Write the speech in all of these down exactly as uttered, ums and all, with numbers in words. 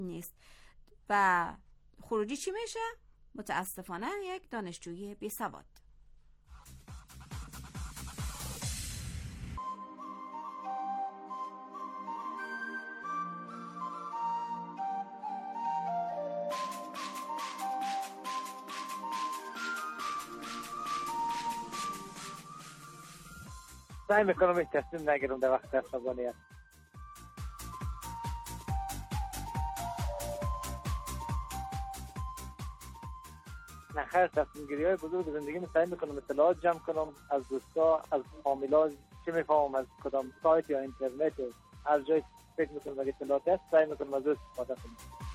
نیست و خروجی چی میشه؟ متاسفانه یک دانشجوی بیسواد. سعی میکنم این تصمیم نگیرم در وقت عصبانیت. نخیر، تصمیم گیری های بزرگ زندگی سعی میکنم اطلاعات جمع کنم از دوستا، از فامیلا، چه میفهمم از کدام سایت یا اینترنت، از جای فکر میکنم اگه اطلاعات هست سعی میکنم از استفاده کنم.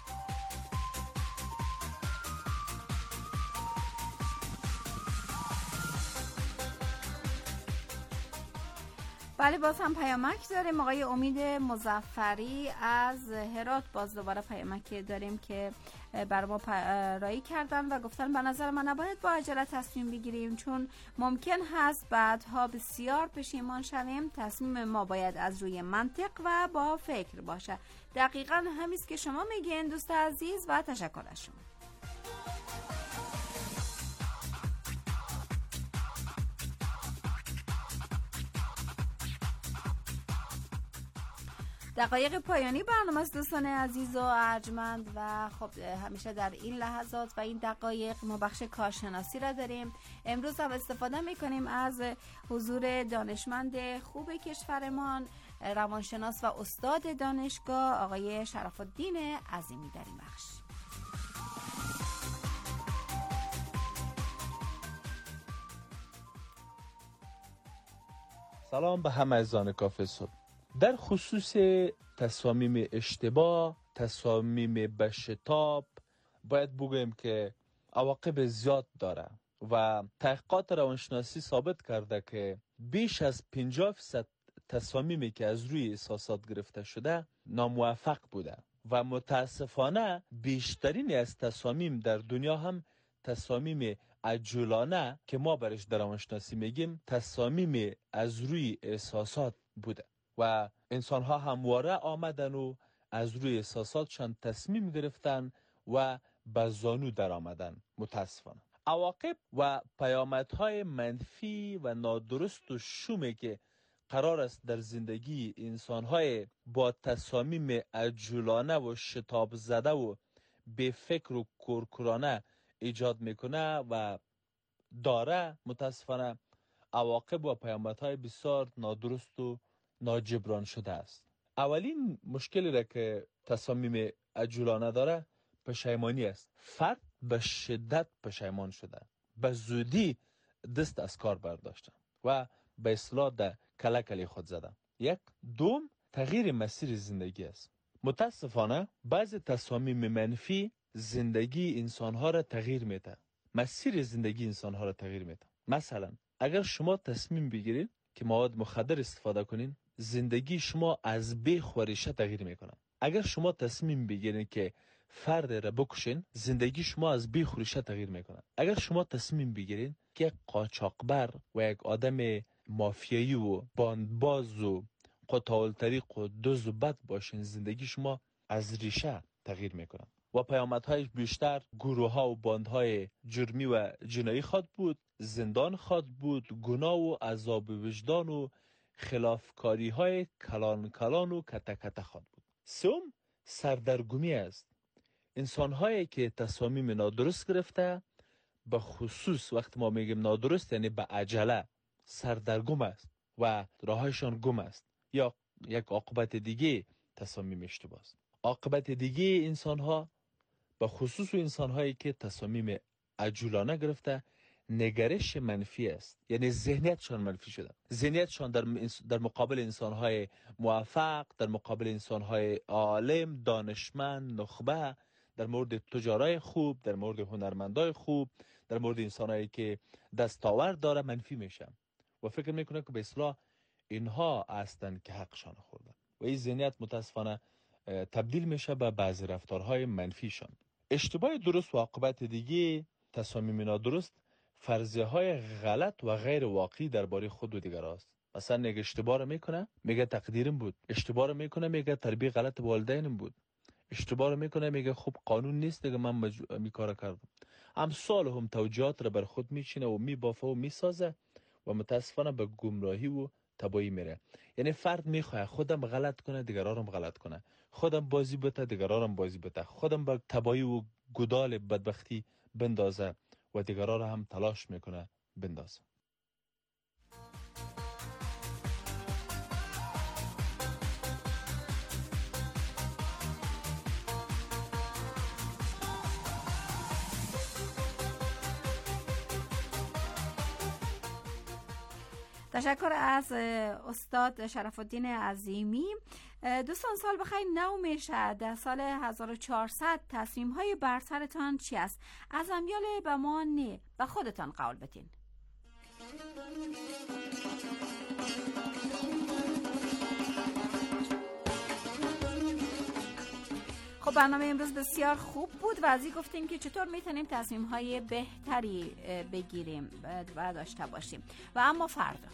بله، باز هم پیامک داریم. آقای امید مظفری از هرات باز دوباره پیامک داریم که بر ما رایی کردن و گفتن به نظر من نباید با عجله تصمیم بگیریم، چون ممکن هست بعدها بسیار پشیمان شویم. تصمیم ما باید از روی منطق و با فکر باشه. دقیقاً همیست که شما میگین دوست عزیز و تشکر از شما. دقایق پایانی برنامه است دوستان عزیز و ارجمند و خب همیشه در این لحظات و این دقایق ما بخش کارشناسی را داریم. امروز هم استفاده میکنیم از حضور دانشمند خوب کشورمان، روانشناس و استاد دانشگاه آقای شرف الدین عظیمی در این بخش. سلام به همه عزیزان کافه صبح. در خصوص تصامیم اشتباه، تصامیم به شتاب باید بگویم که عواقب زیاد داره و تحقیقات روانشناسی ثابت کرده که بیش از پنجاه درصد تصامیمی که از روی احساسات گرفته شده ناموفق بوده و متاسفانه بیشترین از تصامیم در دنیا هم تصامیم عجولانه که ما برش در روانشناسی میگیم تصامیم از روی احساسات بوده و انسان ها همواره آمدن و از روی احساساتشان تصمیم گرفتن و به زانو در آمدن. متاسفانه عواقب و پیامدهای منفی و نادرست و شومی که قرار است در زندگی انسان های با تصامیم عجولانه و شتاب زده و به فکر و کورکورانه ایجاد میکنه و داره، متاسفانه عواقب و پیامدهای بسیار نادرست و ناجبران شده است. اولین مشکلی را که تصامیم عجولانه داره پشیمانی است. فرد به شدت پشیمان شده، به زودی دست از کار برداشته و به اصلاح در کلکلی خود زده. یک دوم تغییر مسیر زندگی است. متاسفانه بعض تصامیم منفی زندگی انسانها را تغییر میده، مسیر زندگی انسانها را تغییر میده. مثلا اگر شما تصمیم بگیرید که مواد مخدر استفاده کنین، زندگی شما از بی خوریشه تغییر میکنه. اگر شما تصمیم بگیرید که فرد را بکشین، زندگی شما از بی خوریشه تغییر میکنه. اگر شما تصمیم بگیرید که قاچاقبر و یک آدم مافیایی و باندباز و قطاع الطریق و دزد و بد باشین، زندگی شما از ریشه تغییر میکنه و پیامدهای بیشتر گروه ها و باندهای جرمی و جنایی خواهد بود، زندان خواهد بود، گناه و عذاب وجدان و خلافکاری های کلان کلان و کته کته خواهد بود. سوم سردرگمی است. انسان هایی که تصامیم نادرست گرفته، به خصوص وقت ما میگیم نادرست یعنی به عجله، سردرگم است و راهشان گم است. یا یک عاقبت دیگه تصامیم اشتباه است. عاقبت دیگه انسان ها، به خصوص انسان هایی که تصامیم عجولانه گرفته، نگرش منفی است. یعنی ذهنیتشان منفی شده. ذهنیتشان در در مقابل انسان های موفق، در مقابل انسان های عالم، دانشمند، نخبه، در مورد تجارای خوب، در مورد هنرمندای خوب، در مورد انسانایی که دستاورد داره منفی میشه و فکر میکنه که به اصلاح اینها هستند که حقشان خورده و این ذهنیت متاسفانه تبدیل میشه به بعضی رفتارهای منفیشان. اشتباه درست و عاقبت دیگه تصامیم نادرست فرضیه های غلط و غیر واقعی درباره خود و دیگر است. مثلا یک اشتباه رو میکنه میگه تقدیرم بود، اشتباه رو میکنه میگه تربیت غلط والدینم بود، اشتباه رو میکنه، میگه خب قانون نیست دیگه، من مج... می کار کردم. امثال هم توجیهات رو بر خود میچینه و میبافه و میسازه و متاسفانه به گمراهی و تباهی میره. یعنی فرد میخواه خودم غلط کنه دیگران هم غلط کنه، خودم بازی بده دیگران هم بازی بده، خودم به تباهی و گدال بدبختی بندازه و دیگران هم تلاش میکنه بندازه. تشکر از استاد شرف الدین عظیمی. دوستان سال بخیر نو میشه. در سال هزار و چهارصد تصمیم های برترتان چی است؟ از امیال به ما نه به خودتان قول بتین. خب برنامه امروز بسیار خوب بود و ازی گفتیم که چطور میتونیم تصمیم های بهتری بگیریم و داشته باشیم. و اما فردا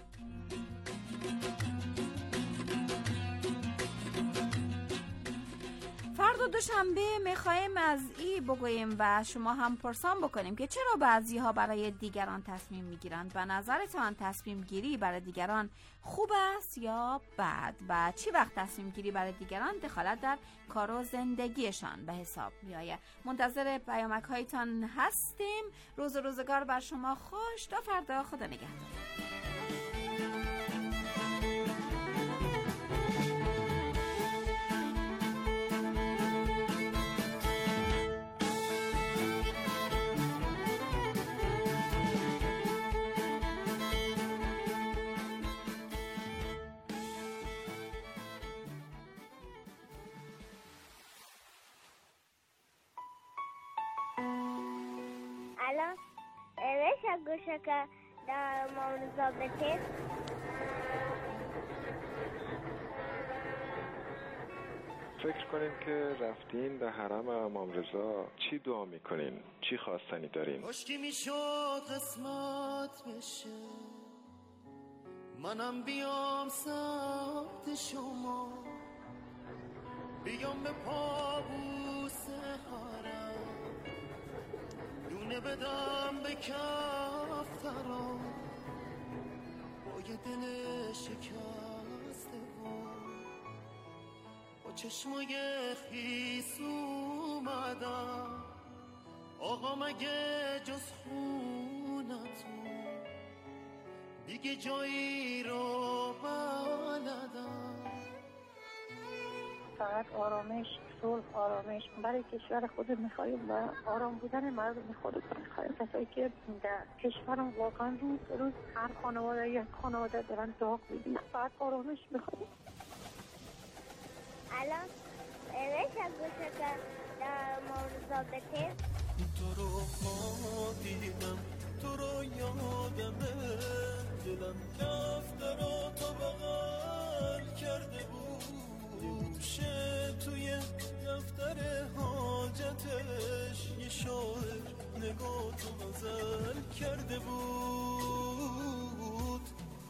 فردا دوشنبه میخوایم از ای بگوییم و شما هم پرسان بکنیم که چرا بعضی ها برای دیگران تصمیم میگیرند. به نظرتان تصمیم گیری برای دیگران خوب است یا بد؟ و چی وقت تصمیم گیری برای دیگران دخالت در کار و زندگیشان به حساب می آید؟ منتظر پیامک هایتان هستیم. روز روزگار بر شما خوش. تا فردا، خدا نگهدار. الان میشه گوشه که در مورزا بتید؟ فکر کنین که رفتین به حرم امام رضا چی دعا میکنین؟ چی خواستنی دارین؟ عشقی میشد قسمت بشه منم بیام سمت شما، بیام به پابوس حرم دونه بدم به کفترا با یه دل شکسته و با چشمای خیس اومدم. آقا مگه جز خونتون دیگه جایی رو بلدم؟ فقط آرامش، صلح، آرامش برای کشور خود می‌خوایم و آرام بودن مردم خودمون می‌خوایم. کسایی که در کشورم واقعا روز به روز هر خانواده یک خانواده دارن داغ می‌بینن، فقط آرامش می‌خوایم. الان میشه گوشه که در مورزا بتید؟ تو رو خواهیدم، تو رو یادمه، دلم دفتر رو تو بغل کرده بود، شه توی دفتر حاجتش یه شاعر نگاه تو غزل کرده بود.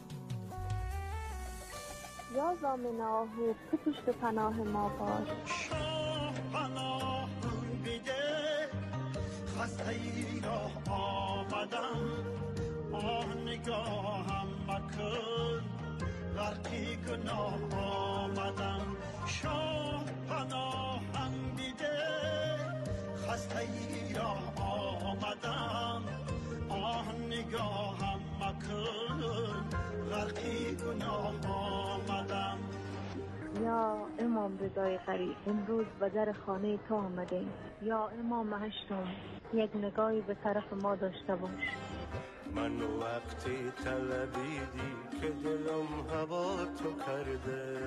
یا زامن آهو تو پشت پناه ما باش، شاه پناه بیده خسته ای را آمدم، آه نگاهم مکن غرقی گناه آمدم. شاه پناهم دیده خسته ای را آمدم، آه نگاهم مکن غرقی گناه آمدم. یا امام رضای غریب امروز به در خانه تو آمدیم، یا امام هشتم یک نگاهی به طرف ما داشته باش. من وقتی طلبیدی که دلم هوا تو کرده،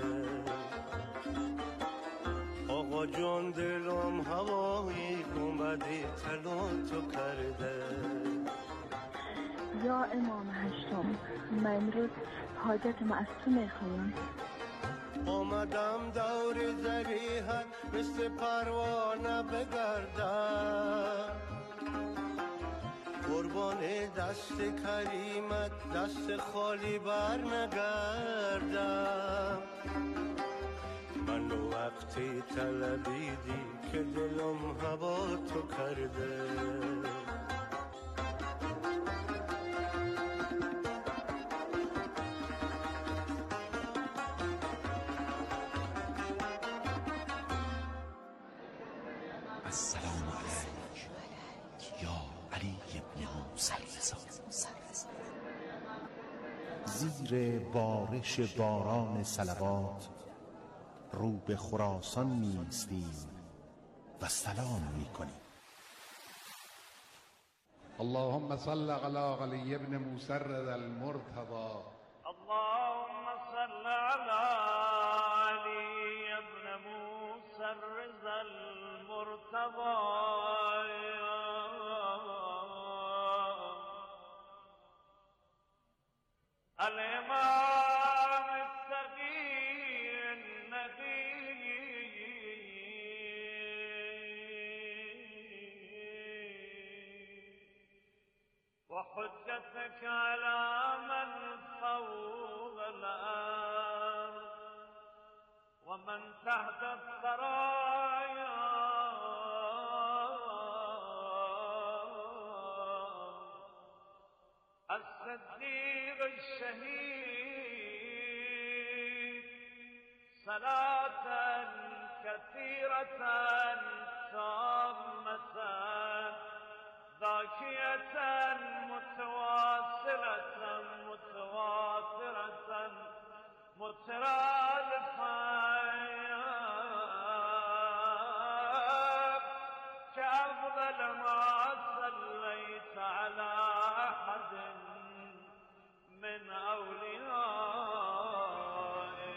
آقا جان دلم هوایی اومدی طلا تو کرده. یا امام هشتم من امروز حاجتم از تو میخوایم. آمدم دور زریحت مثل پروانه بگردم، قربان دست کریمت دست خالی بر نگردم. من وقت وقتی طلبیدی که دلم هوا تو کرده. السلام علیک یا علی ابن موسی رضا. زیر بارش باران صلوات رو به خراسان می‌ایستیم و سلام می‌کنیم. اللهم صل على علی ابن موسی رضا المرتضى. اللهم صل على علی ابن موسی رضا المرتضى. الإمام التقي النبي وحجتك على من فوق الأرض ومن تحت الثرايا الصديق الشهيد صلاة كثيرة تامة ذاكية متواصلة متواترة مترادفة كأفضل ما صليت على أحد من أوليائك.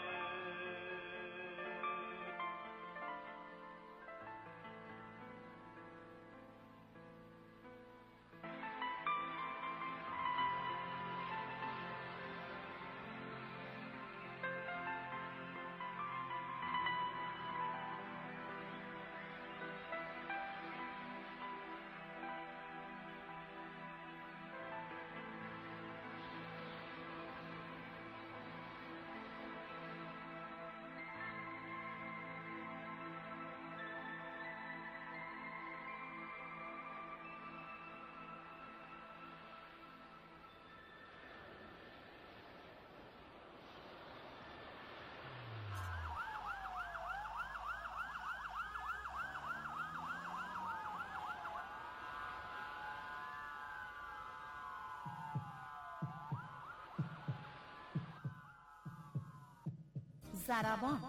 ضربان.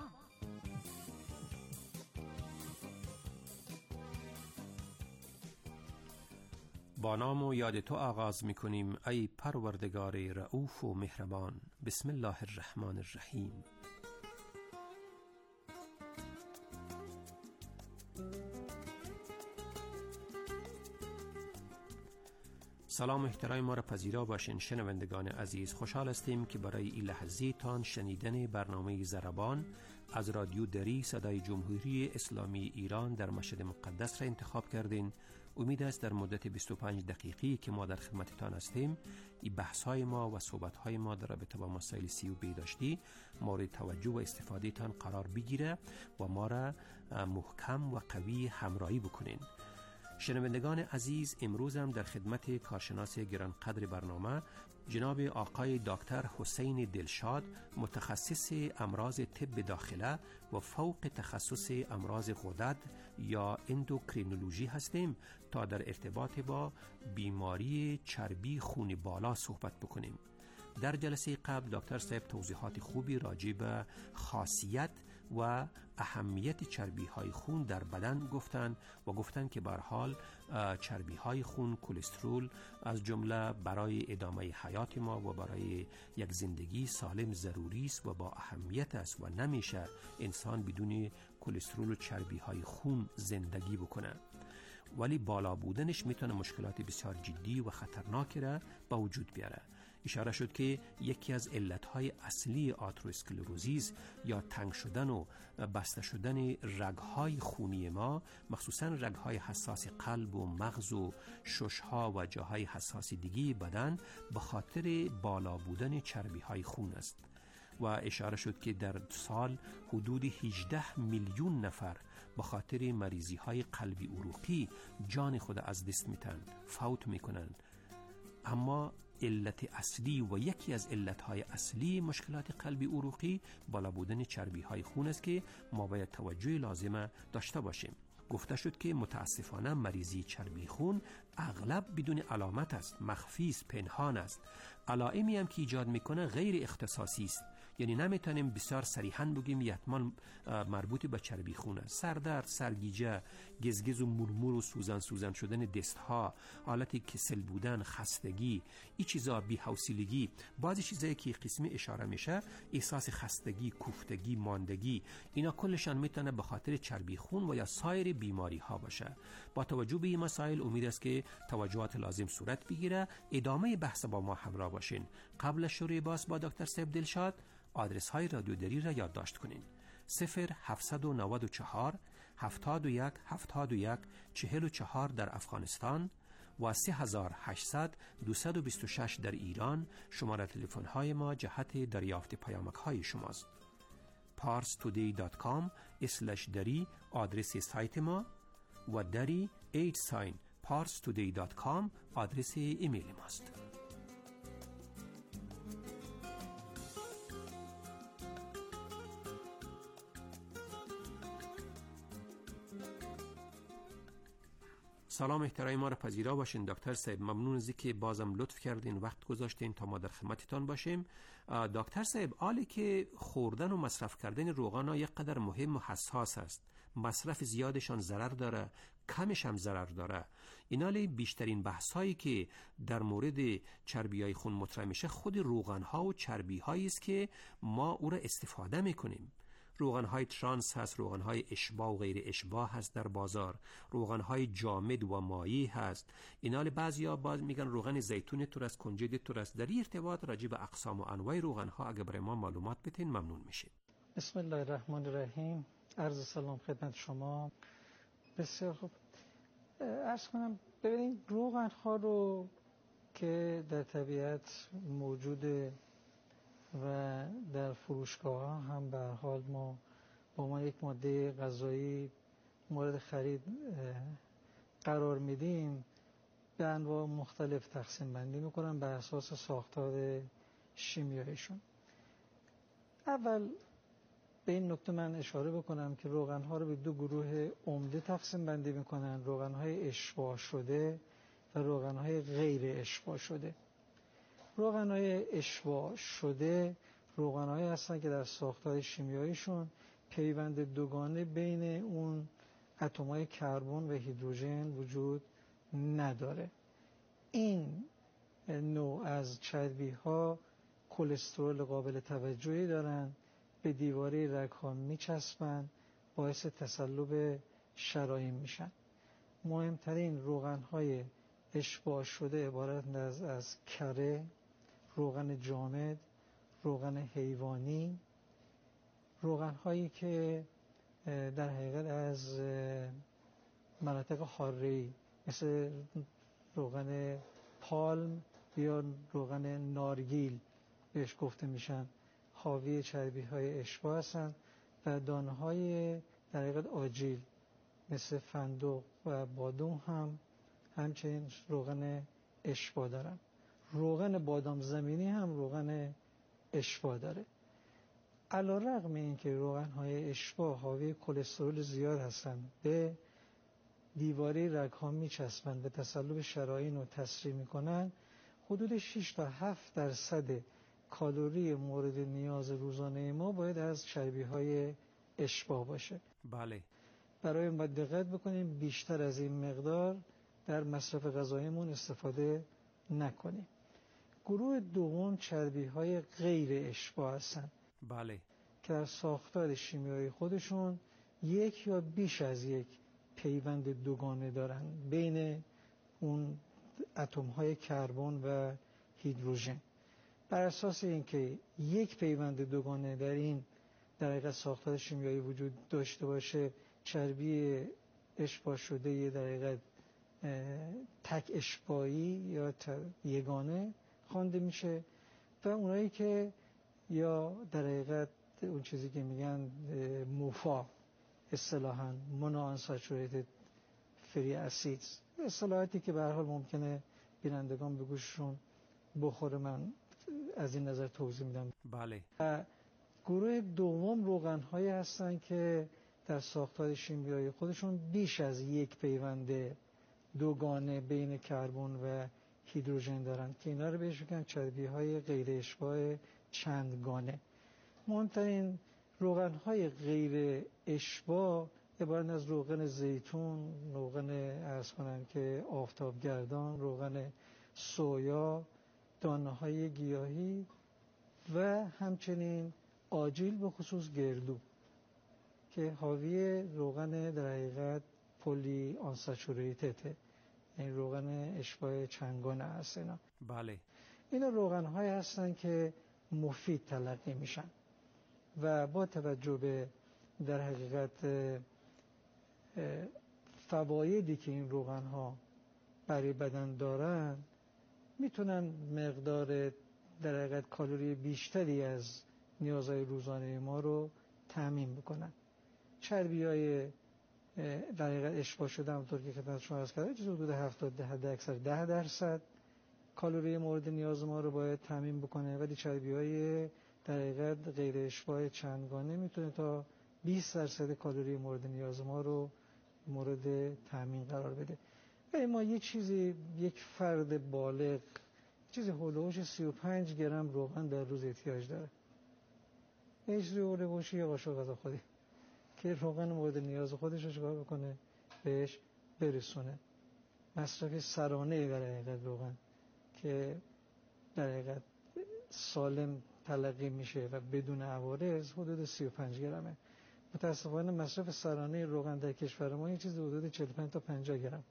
با نام و یاد تو آغاز می کنیم ای پروردگار رؤوف و مهربان. بسم الله الرحمن الرحیم. سلام احترام ما را پذیرا باشین شنوندگان عزیز. خوشحال هستیم که برای این لحظه تان شنیدن برنامه ضربان از رادیو دری صدای جمهوری اسلامی ایران در مشهد مقدس را انتخاب کردین. امید است در مدت بیست و پنج دقیقی که ما در خدمتتان هستیم این بحث های ما و صحبت های ما در رابطه با مسائل سی و بی داشتی مورد توجه و استفاده تان قرار بگیره و ما را محکم و قوی همراهی بکنین. شنوندگان عزیز، امروز هم در خدمت کارشناس گرانقدر برنامه جناب آقای دکتر حسین دلشاد، متخصص امراض طب داخله و فوق تخصص امراض غدد یا اندوکرینولوژی هستیم تا در ارتباط با بیماری چربی خون بالا صحبت بکنیم. در جلسه قبل دکتر صاحب توضیحات خوبی راجع به خاصیت و اهمیت چربی های خون در بدن گفتن و گفتن که به هر حال چربی های خون، کلسترول از جمله برای ادامه حیات ما و برای یک زندگی سالم ضروری است و با اهمیت است و نمیشه انسان بدون کلسترول و چربی های خون زندگی بکنه، ولی بالا بودنش میتونه مشکلات بسیار جدی و خطرناکی را به وجود بیاره. اشاره شد که یکی از علتهای اصلی آتروسکلروزیس یا تنگ شدن و بسته شدن رگهای خونی ما، مخصوصا رگهای حساس قلب و مغز و ششها و جاهای حساس دیگه بدن، به خاطر بالا بودن چربیهای خون است. و اشاره شد که در سال حدود هجده میلیون نفر به خاطر مریضی های قلبی عروقی جان خود از دست میتن، فوت میکنن. اما علت اصلی و یکی از علتهای اصلی مشکلات قلبی عروقی بالا بودن چربی های خون است که ما باید توجه لازمه داشته باشیم. گفته شد که متاسفانه مریضی چربی خون اغلب بدون علامت است، مخفی است، پنهان است. علائمی هم که ایجاد میکنه غیر اختصاصی است، یعنی نمیتونیم بسیار صریحاً بگیم یتمان مربوط به چربی خون است. سردرد، سرگیجه، گزگز و مرمور و سوزن سوزن شدن دستها، حالت کسل بودن، خستگی، این چیزا، بی‌حوصلگی، بعضی چیزایی که قسمی اشاره میشه، احساس خستگی، کوفتگی، ماندگی، اینا کلشان میتونه به خاطر چربی خون و یا سایر بیماری ها باشه. با توجه به این مسائل امید است که توجهات لازم صورت بگیره. ادامه بحث با ما همراه باشین. قبل از شروع بحث با دکتر صاحب دلشاد آدرس های رادیو دری را یادداشت کنین: صفر هفتصد و نود و چهار هفتاد و یک هفتاد و یک چهل و چهار در افغانستان و سه هزار و هشتصد دویست و بیست و شش در ایران. شماره تلفن های ما جهت دریافت پیامک های شماست. پارس تودی دات کام اسلش دری آدرس سایت ما و دری ایت ساین پارس تودی دات کام آدرس ایمیل ماست. سلام، احترام ما را پذیرا باشین دکتر صاحب. ممنون از اینکه بازم لطف کردین، وقت گذاشتین تا ما در خدمتتان باشیم. دکتر صاحب، حالی که خوردن و مصرف کردن روغن ها یک قدر مهم و حساس است، مصرف زیادشان ضرر داره، کمش هم ضرر داره. اینالی بیشترین بحث هایی که در مورد چربی های خون مطرح میشه خود روغن ها و چربی هایی است که ما او را استفاده میکنیم. روغن های ترانس هست، روغن های اشباع و غیر اشباع هست در بازار، روغن های جامد و مایع هست. اینال بعضیا باز میگن روغن زیتون تورست، کنجد تورست. در ارتباط راجع به اقسام و انواع روغن ها اگه برای ما معلومات بتین ممنون میشید. بسم الله الرحمن الرحیم. عرض سلام خدمت شما. بسیار خوب. عرض کنم ببینید روغن ها رو که در طبیعت موجوده و در فروشگاه ها هم به هر حال ما با ما یک ماده غذایی مورد خرید قرار میدیم، به انواع مختلف تقسیم بندی میکنن بر اساس ساختار شیمیاییشون. اول به این نکته من اشاره بکنم که روغن ها رو به دو گروه عمده تقسیم بندی میکنن: روغن های اشباع شده و روغن های غیر اشباع شده. روغن های اشباع شده روغن هایی هستن که در ساختار شیمیاییشون پیوند دوگانه بین اون اتم های کربن و هیدروژن وجود نداره. این نوع از چربی ها کلسترول قابل توجهی دارن، به دیواره رگ ها میچسبن، باعث تصلب شرائین میشن. مهمترین روغن های اشباع شده عبارت از, از کره، روغن جامد، روغن حیوانی، روغن هایی که در حقیقت از مناطق حاره‌ای مثل روغن پالم یا روغن نارگیل بهش گفته میشن، حاوی چربی های اشباع هستند و دانه های در حقیقت آجیل مثل فندق و بادام هم همچنین روغن اشباع دارن. روغن بادام زمینی هم روغن اشباع داره. علی‌رغم اینکه روغن های اشباع حاوی کلسترول زیاد هستند، به دیواره رگ ها میچسبند، به تصلب شرائین رو تسریع میکنن، حدود شش تا هفت درصد کالری مورد نیاز روزانه ما باید از چربی های اشباع باشه. بله. برای این باید دقت بکنیم بیشتر از این مقدار در مصرف غذاییمون استفاده نکنیم. گروه دوم چربی های غیر اشباع هستند. بله. که در ساختار شیمیایی خودشون یک یا بیش از یک پیوند دوگانه دارن بین اون اتم های کربن و هیدروژن. بر اساس اینکه یک پیوند دوگانه در این در حقیقت ساختار شیمیایی وجود داشته باشه، چربی اشباع شده در حقیقت تک اشباعی یا یگانه خوانده میشه و اونایی که یا در حقیقت اون چیزی که میگن موفا، اصطلاحاً مونوانساتوریتد فری اسیدز، اصطلاحاتی که به هر حال ممکنه بینندگان به گوششون بخوره، من از این نظر توضیح میدم. بله. گروه دوم روغن‌هایی هستن که در ساختار شیمیایی خودشون بیش از یک پیوند دوگانه بین کربن و هیدروژن دارن که اینا رو بهش میگن چربی‌های غیر اشباع چندگانه. مهمترین روغن‌های غیر اشباع عبارت از روغن زیتون، روغن عرض کنم که آفتابگردان، روغن سویا، دانه‌های گیاهی و همچنین آجیل به خصوص گردو که حاوی روغن در حقیقت پلی آنساتوریتده، این روغن اشباع چندگانه هست. اینا بله، اینا روغن‌هایی هستن که مفید تلقی میشن و با توجه به در حقیقت فوایدی که این روغن‌ها برای بدن دارن میتونن مقدار در حقیقت کالری بیشتری از نیازهای روزانه ما رو تامین بکنن. چربی‌های در حقیقت اشباع شده همونطور که خدمت شما عرض کردم چیزی حدود هفتاد حد اکثر ده درصد کالری مورد نیاز ما رو باید تامین بکنه، ولی چربی‌های در حقیقت غیر اشباع چندگانه میتونه تا بیست درصد کالری مورد نیاز ما رو مورد تامین قرار بده. ولی ما یه چیزی یک فرد بالغ چیزی هولوش سی و پنج گرم روغن در روز احتیاج داره. یه چیزی هولوش یه قاشق غذا خودی که روغن مورد نیاز خودش رو چکار بکنه بهش برسونه. مصرف سرانه در حقیقت روغن که در حقیقت سالم تلقی میشه و بدون عوارض حدود سی و پنج گرمه. متاسفانه مصرف سرانه روغن در کشور ما این چیز حدود چهل و پنج تا پنجاه گرم،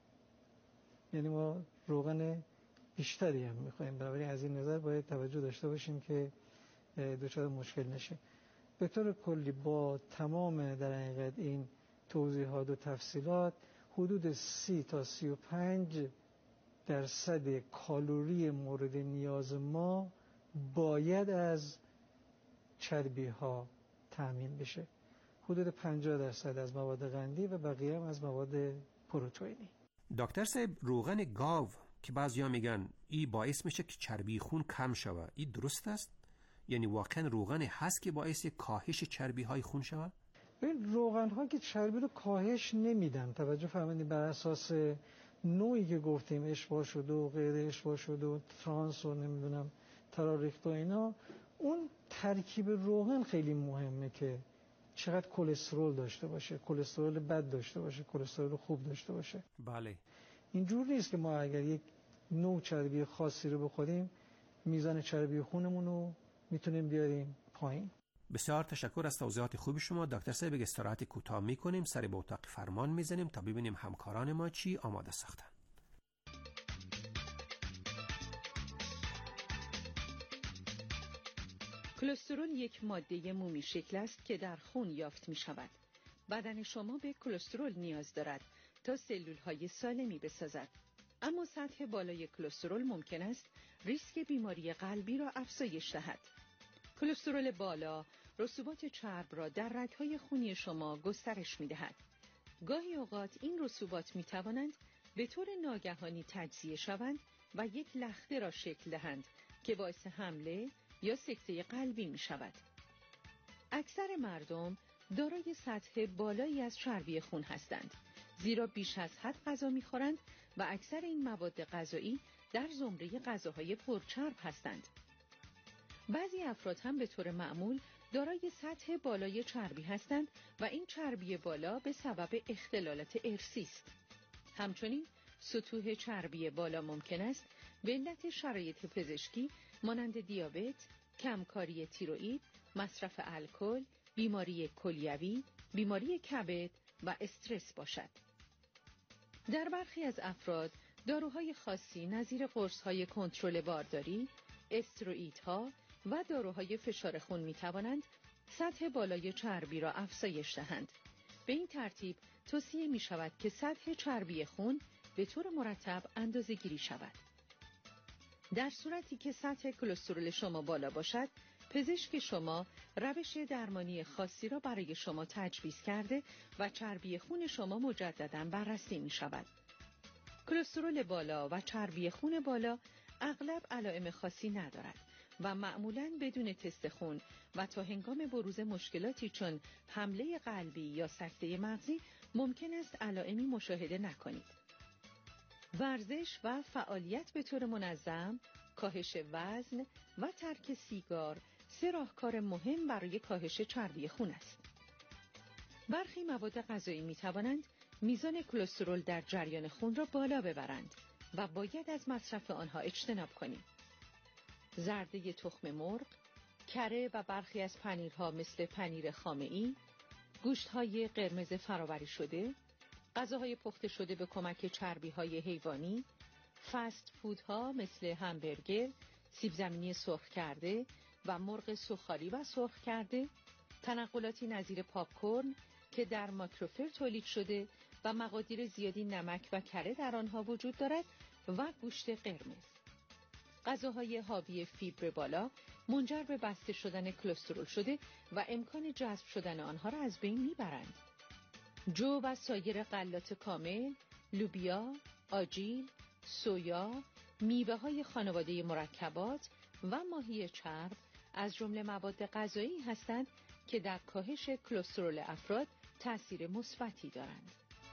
یعنی ما روغن بیشتری هم میخوایم. بنابراین از این نظر باید توجه داشته باشیم که دچار مشکل نشه. به طور کلی با تمام در حقیقت این توضیحات و تفصیلات حدود سی تا سی و پنج درصد کالری مورد نیاز ما باید از چربی ها تامین بشه، حدود پنجاه درصد از مواد قندی و بقیه هم از مواد پروتئینی. دکتر صاحب، روغن گاو که بعضیا میگن این باعث میشه که چربی خون کم شود، این درست است؟ یعنی واقعا روغن هست که باعث کاهش چربی های خون شود؟ این روغن ها که چربی رو کاهش نمیدن، توجه فرمایید، بر اساس نوعی که گفتیم اشباع شده و غیر اشباع شده و ترانس و نمیدونم تراریخت و اینا، اون ترکیب روغن خیلی مهمه که چقدر کلسترول داشته باشه، کلسترول بد داشته باشه، کلسترول خوب داشته باشه. بله. اینجور نیست که ما اگر یک نوع چربی خاصی رو بخوریم میزان چربی خونمون رو میتونیم بیاریم پایین. بسیار تشکر از توضیحات خوب شما دکتر صاحب. یک استراحت کوتاه میکنیم، سر به اتاق فرمان میزنیم تا ببینیم همکاران ما چی آماده ساختن. کلسترول یک ماده مومی شکل است که در خون یافت می شود. بدن شما به کلسترول نیاز دارد تا سلول های سالمی بسازد. اما سطح بالای کلسترول ممکن است ریسک بیماری قلبی را افزایش دهد. کلسترول بالا رسوبات چرب را در رگ‌های خونی شما گسترش می‌دهد. گاهی اوقات این رسوبات می‌توانند به طور ناگهانی تجزیه شوند و یک لخته را شکل دهند که باعث حمله یا سکته قلبی می‌شود. اکثر مردم دارای سطح بالایی از چربی خون هستند، زیرا بیش از حد غذا می‌خورند و اکثر این مواد غذایی در زمره غذاهای پرچرب هستند. بعضی افراد هم به طور معمول دارای سطح بالای چربی هستند و این چربی بالا به سبب اختلالات ارثی است. همچنین سطوح چربی بالا ممکن است به علت شرایط پزشکی مانند دیابت، کمکاری تیروئید، مصرف الکل، بیماری کلیوی، بیماری کبد و استرس باشد. در برخی از افراد داروهای خاصی نظیر قرص‌های کنترل بارداری، استروئیدها و داروهای فشار خون می توانند سطح بالای چربی را افزایش دهند. به این ترتیب توصیه می شود که سطح چربی خون به طور مرتب اندازه گیری شود. در صورتی که سطح کلسترول شما بالا باشد، پزشک شما روش درمانی خاصی را برای شما تجویز کرده و چربی خون شما مجدداً بررسی می شود. کلسترول بالا و چربی خون بالا اغلب علائم خاصی ندارد و معمولاً بدون تست خون و تا هنگام بروز مشکلاتی چون حمله قلبی یا سکته مغزی ممکن است علائمی مشاهده نکنید. ورزش و فعالیت به طور منظم، کاهش وزن و ترک سیگار سه راهکار مهم برای کاهش چربی خون است. برخی مواد غذایی می توانند میزان کلسترول در جریان خون را بالا ببرند و باید از مصرف آنها اجتناب کنیم. زرده تخم مرغ، کره و برخی از پنیرها مثل پنیر خامه‌ای، گوشت‌های قرمز فرآوری شده، غذاهای پخته شده به کمک چربی‌های حیوانی، فست فودها مثل همبرگر، سیب زمینی سرخ کرده و مرغ سوخالی و سرخ کرده، تنقلاتی نظیر پاپکورن که در ماکروفر تولید شده و مقادیر زیادی نمک و کره در آنها وجود دارد و گوشت قرمز. غذاهای حاوی فیبر بالا منجر به بسته شدن کلسترول شده و امکان جذب شدن آنها را از بین میبرند. جو و سایر غلات کامل، لوبیا، آجیل، سویا، میوه‌های خانواده مرکبات و ماهی چرب از جمله مواد غذایی هستند که در کاهش کلسترول افراد تأثیر مثبتی دارند.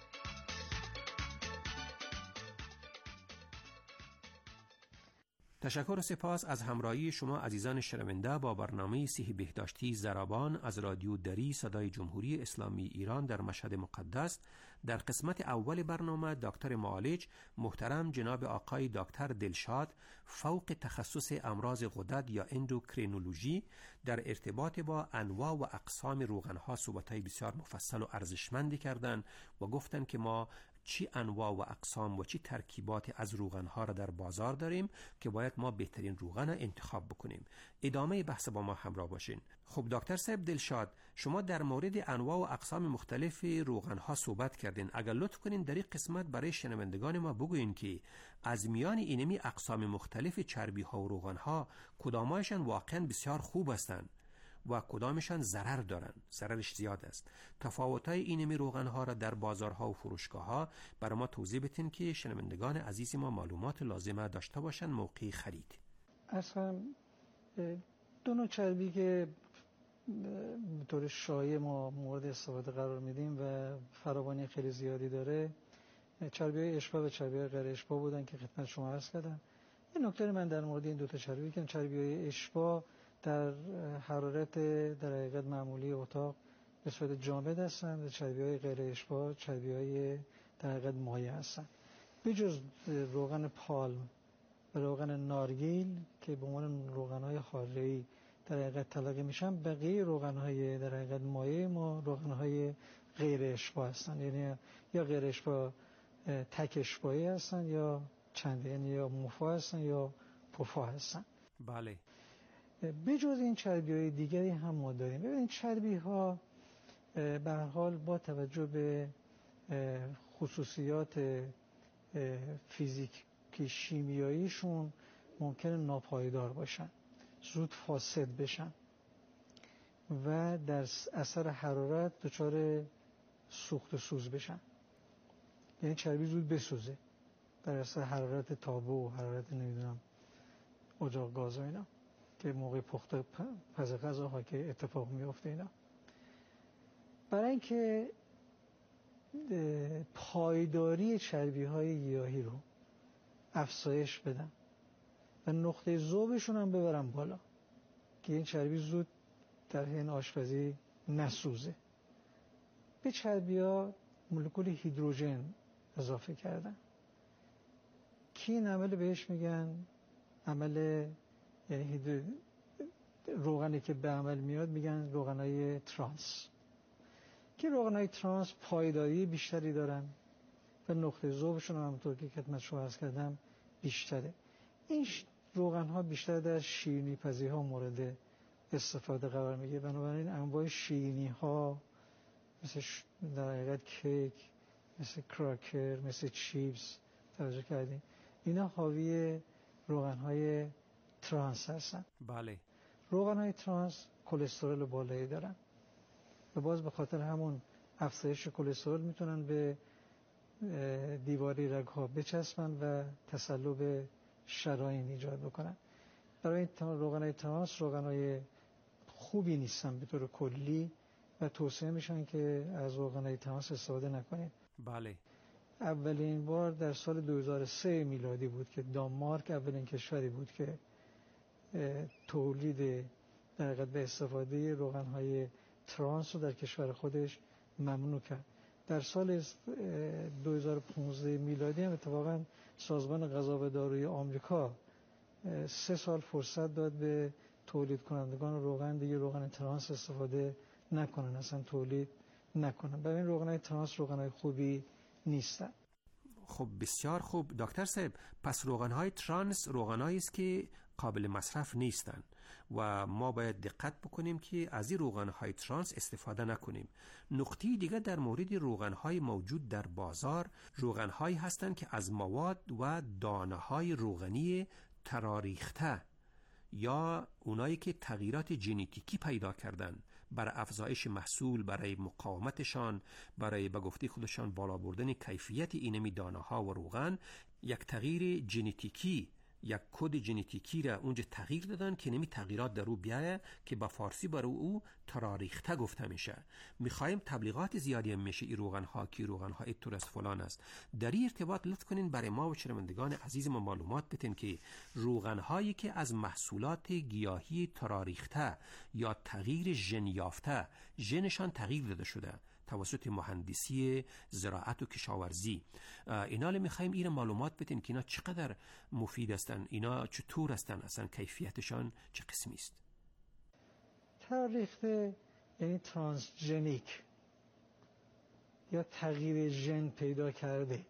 تشکر و سپاس از همراهی شما عزیزان شنونده با برنامه صحی بهداشتی زربان از رادیو دری صدای جمهوری اسلامی ایران در مشهد مقدس. در قسمت اول برنامه دکتر معالج محترم جناب آقای دکتر دلشاد فوق تخصص امراض غدد یا اندوکرینولوژی در ارتباط با انواع و اقسام روغن‌ها صحبت‌های بسیار مفصل و ارزشمندی کردند و گفتند که ما چی انواع و اقسام و چی ترکیبات از روغن‌ها را در بازار داریم که باید ما بهترین روغن را انتخاب بکنیم. ادامه بحث با ما همراه باشین. خب دکتر صاحب دلشاد، شما در مورد انواع و اقسام مختلف روغن‌ها صحبت کردین. اگر لطف کنین در این قسمت برای شنوندگان ما بگوین که از میان اینمی اقسام مختلف چربی‌ها و روغن‌ها کدامایشان واقعاً بسیار خوب هستند و کدامشان ضرر دارن، ضررش زیاد است. تفاوت‌های اینمی روغن‌ها را در بازارها و فروشگاه‌ها برای ما توضیح بدین که شنوندگان عزیز ما معلومات لازمه داشته باشن موقع خرید. اصلا دو نوع چربی که به طور شایع ما مورد استفاده قرار میدیم و فراوانی خیلی زیادی داره، چربی‌های اشباع و چربی‌های غیر اشباع بودن که خدمت شما عرض کردم. این نکته من در مورد این دو تا چربی که چربی‌های اشباع در حرارت در حقیقت معمولی اتاق به صورت جامد هستند و چربی‌های غیر اشباع چربی‌های در حقیقت مایع هستند. به جز روغن پالم و روغن نارگیل که به عنوان روغن‌های حاره‌ای در حقیقت تلقی میشن، بقیه روغن‌های در حقیقت مایع ما روغن‌های غیر اشباع هستند، یعنی یا غیر اشباع تک اشباعی هستند یا چند، یعنی یا مفا هستند یا پفا هستند. بله. به جز این چربی‌های دیگری هم ما داریم. ببینید چربی‌ها به هر حال با توجه به خصوصیات فیزیکی شیمیاییشون ممکنه ناپایدار باشن، زود فاسد بشن و در اثر حرارت دچار سوخت و سوز بشن، یعنی چربی زود بسوزه در اثر حرارت تابه و حرارت نمیدونم اجاق گاز و اینا که موقع پخت پز غذاها که اتفاق میفته. اینا برای اینکه پایداری چربی های گیاهی رو افزایش بدن و نقطه ذوبشون هم ببرن بالا که این چربی زود در حین آشپزی نسوزه، به چربی ها مولکول هیدروژن اضافه کردن که این عمل بهش میگن عمل، یعنی روغنی که به عمل میاد میگن روغنای ترانس، که روغنای ترانس پایداری بیشتری دارن و نقطه ذوبشون هم همونطور که خدمت شما عرض کردم بیشتره. این روغن ها بیشتر در شیرینی پزی ها مورد استفاده قرار میگیره، بنابراین انواع شیرینی ها مثل در حقیقت کیک، مثل کراکر، مثل چیپس توجه کردیم، اینا حاوی روغن های ترانس هستن. بله. روغن‌های ترانس کلسترول بالایی دارن و باز به خاطر همون افزایش کلسترول میتونن به دیواری رگ‌ها بچسبن و تصلب شرايین ایجاد بکنن. برای روغن‌های ترانس روغن‌های خوبی نیستن به طور کلی و توصیه میشن که از روغن‌های ترانس استفاده نکنید. بله. اولین بار در سال دو هزار و سه میلادی بود که دانمارک اولین کشوری بود که تولید در حقیقت به استفاده روغن‌های ترانس رو در کشور خودش ممنوع کرد. در سال دو هزار و پانزده میلادی هم اتفاقاً سازمان غذا و داروی آمریکا سه سال فرصت داد به تولید کنندگان روغن دیگه روغن ترانس استفاده نکنن، اصلا تولید نکنن. برای این روغن‌های ترانس روغن‌های خوبی نیستن. خب بسیار خوب دکتر صاحب، پس روغن‌های ترانس روغن‌هایی است که قابل مصرف نیستن و ما باید دقت بکنیم که از این روغن‌های ترانس استفاده نکنیم. نکته دیگه در مورد روغن‌های موجود در بازار، روغن‌هایی هستند که از مواد و دانه‌های روغنی تراریخته یا اونایی که تغییرات ژنتیکی پیدا کردن برای افزایش محصول، برای مقاومتشان، برای به گفته خودشان بالا بردن کیفیت اینمی دانه‌ها و روغن، یک تغییر ژنتیکی، یک کد ژنتیکی را اونجا تغییر دادن که نمی تغییرات در او بیایه که با فارسی برای او تراریخته گفته میشه. میخوایم تبلیغات زیادی هم میشه این روغن ها که روغن ها ایتور از فلان است. در این ارتباط لطف کنین برای ما و شنوندگان عزیز ما معلومات بدین که روغن هایی که از محصولات گیاهی تراریخته یا تغییر ژن یافته، ژنشان تغییر داده شده توسط مهندسی زراعت و کشاورزی، اینا رو میخوایم این معلومات بدین که اینا چقدر مفید هستن، اینا چطور هستن، اصلا کیفیتشان چه قسمی است؟ تراریخته یعنی ترانسژنیک یا تغییر ژن پیدا کرده.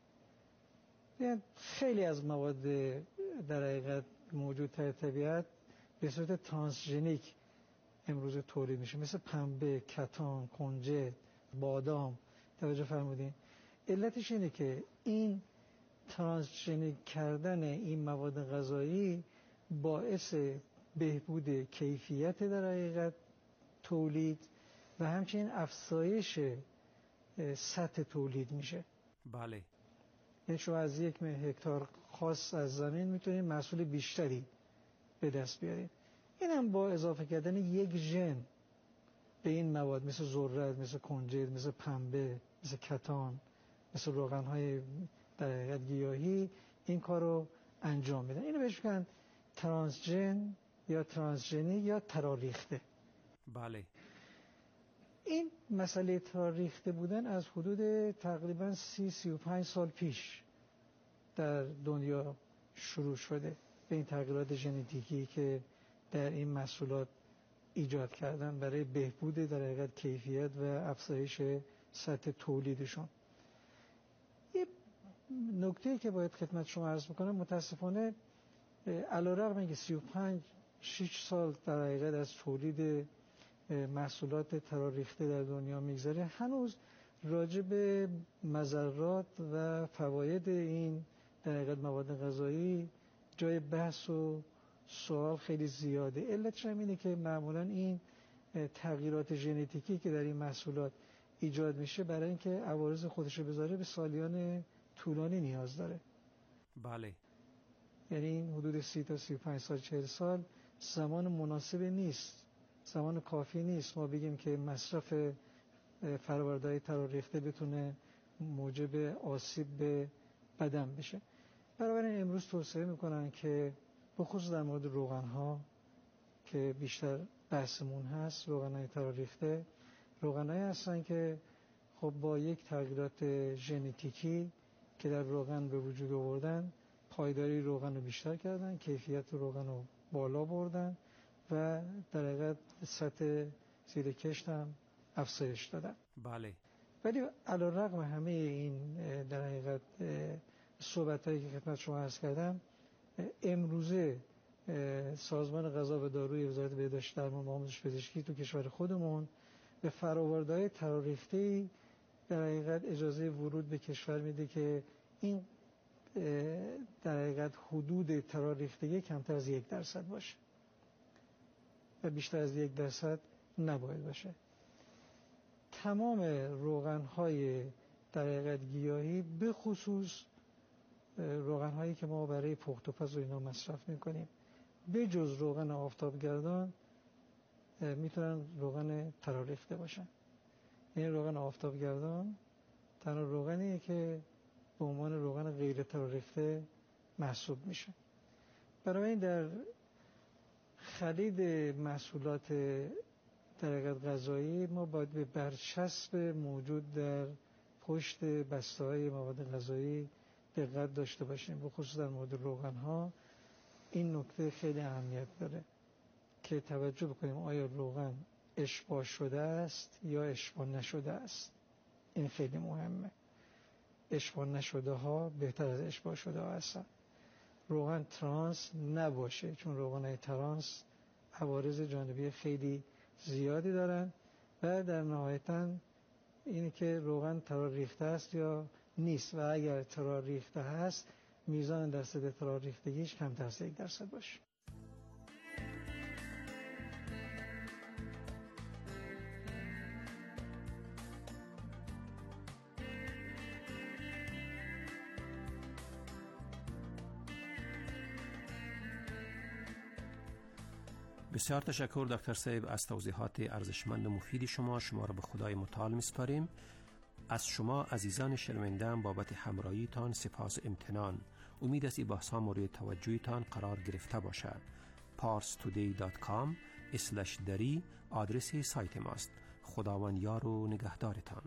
یعنی خیلی از مواد در حقیقت موجود در طبیعت به صورت ترانسژنیک امروز تولید میشه، مثل پنبه، کتان، کنجد، بادام. توجه فرمودین؟ علتش اینه که این ترانسژنیک کردن این مواد غذایی باعث بهبود کیفیت در حقیقت تولید و همچنین افزایش سطح تولید میشه. بله. یعنی شما از یک هکتار خاص از زمین میتونید محصول بیشتری به دست بیارید. این هم با اضافه کردن یک ژن به این مواد مثل ذرت، مثل کنجد، مثل پنبه، مثل کتان، مثل روغن‌های در حقیقت گیاهی این کار رو انجام میدن. اینو بهش میگن ترانسژن یا ترانسژنی یا تراریخته. بله. این مسئله تراریخته بودن از حدود تقریبا سی سی و پنج سال پیش در دنیا شروع شده به این تغییرات ژنتیکی که در این محصولات ایجاد کردن برای بهبود در حقیقت کیفیت و افزایش سطح تولیدشون. یه نکته که باید خدمت شما عرض بکنم، متاسفانه علیرغم اینکه سی و پنج شش سال در حقیقت از تولید محصولات تراریخته در دنیا میگذره، هنوز راجع به مضرات و فواید این در حقیقت مواد غذایی جای بحث و سوال خیلی زیاده. علتش هم اینه که معمولا این تغییرات ژنتیکی که در این محصولات ایجاد میشه برای اینکه عوارض خودش رو بذاره به سالیان طولانی نیاز داره. بله. یعنی این حدود سی تا سی و پنج سال، چهل سال زمان مناسب نیست، زمان کافی نیست ما بگیم که مصرف فرآورده‌های تراریخته بتونه موجب آسیب به بدن بشه. بنابراین امروز توصیه میکنن که بخصوص در مورد روغن‌ها که بیشتر بحثمون هست، روغن‌های تراریخته روغن‌هایی هستن که خب با یک تغییرات ژنتیکی که در روغن به وجود آوردن پایداری روغن رو بیشتر کردن، کیفیت روغن رو بالا بردن و در حقیقت سطح زیر کشت هم افزایش دادن. بله. ولی علیرغم همه این در حقیقت صحبت‌هایی که خدمت شما عرض کردم، امروزه سازمان غذا و داروی وزارت بهداشت درمان و آموزش پزشکی تو کشور خودمون به فرآورده‌های تراریخته در حقیقت اجازه ورود به کشور میده که این در حقیقت حدود تراریختگی کمتر از یک درصد باشه. و بیشتر از یک درصد نباید باشه. تمام روغن‌های در حقیقت گیاهی به خصوص روغن‌هایی که ما برای پخت و پز و اینا مصرف می‌کنیم به جز روغن آفتابگردان میتونن روغن تراریخته باشن. این روغن آفتابگردان تنها روغنیه که به عنوان روغن غیر تراریخته محسوب میشه. برای این در خرید محصولات در حقیقت غذایی ما باید به برچسب موجود در پشت بسته‌های مواد غذایی دقت داشته باشیم. به خصوص در مورد روغن‌ها این نکته خیلی اهمیت داره که توجه بکنیم آیا روغن اشباع شده است یا اشباع نشده است. این خیلی مهمه. اشباع نشده ها بهتر از اشباع شده ها هستن. روغن ترانس نباشه، چون روغن‌های ترانس عوارض جانبی خیلی زیادی دارن و در نهایتاً اینه که روغن ترار ریخته است یا نیست، و اگر ترار ریخته هست میزان درصد ترار ریختگیش کمتر از یک درصد باشه. بسیار تشکر دکتر صاحب از توضیحات ارزشمند و مفید شما. شما را به خدای متعال میسپاریم. از شما عزیزان شنونده بابت همراهیتان سپاس امتنان. امید است این بحث مورد توجهتان قرار گرفته باشد. پارس تودی دات کام اسلش دری آدرس سایت ماست. خداوند یار و نگهدارتان.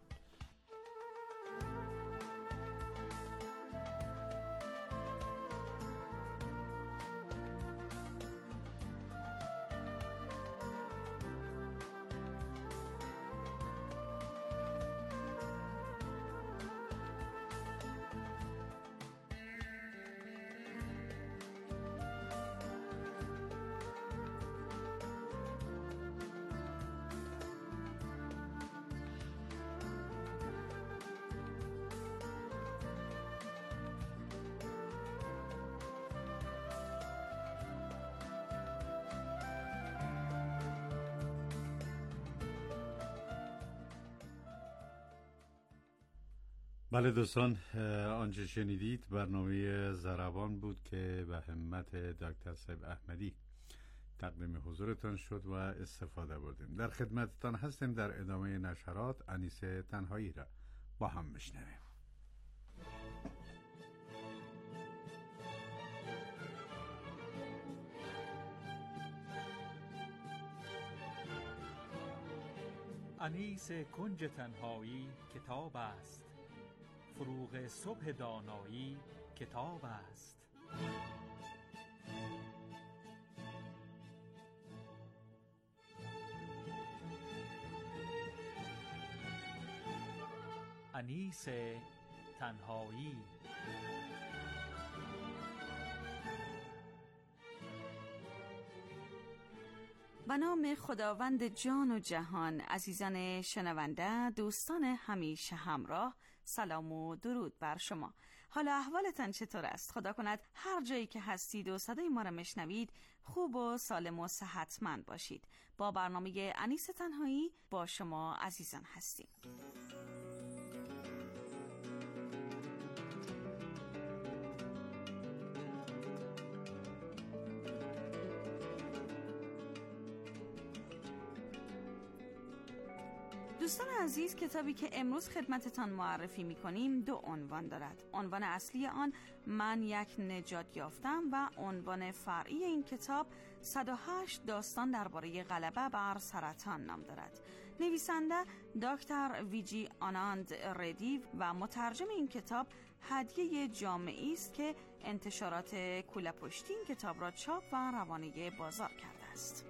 بله دوستان، آنچه شنیدید برنامه ضربان بود که به همت دکتر صاحب احمدی تقدیم حضورتان شد و استفاده بردیم. در خدمتتان هستیم. در ادامه نشرات انیسه تنهایی را با هم بشنویم. انیس کنج تنهایی کتاب است، فروغ صبح دانایی کتاب است. انیس تنهایی. به نام خداوند جان و جهان. عزیزان شنونده، دوستان همیشه همراه، سلام و درود بر شما. حالا احوالتان چطور است؟ خدا کند هر جایی که هستید و صدای ما را میشنوید خوب و سالم و صحتمند باشید. با برنامه انیس تنهایی با شما عزیزان هستیم. دوستان عزیز، کتابی که امروز خدمتتان معرفی می‌کنیم دو عنوان دارد. عنوان اصلی آن من یک نجات یافتم و عنوان فرعی این کتاب صد و هشت داستان درباره غلبه بر سرطان نام دارد. نویسنده دکتر ویجی آناند ردی و مترجم این کتاب هدیه جامعی است که انتشارات کوله پشتی این کتاب را چاپ و روانه بازار کرده است.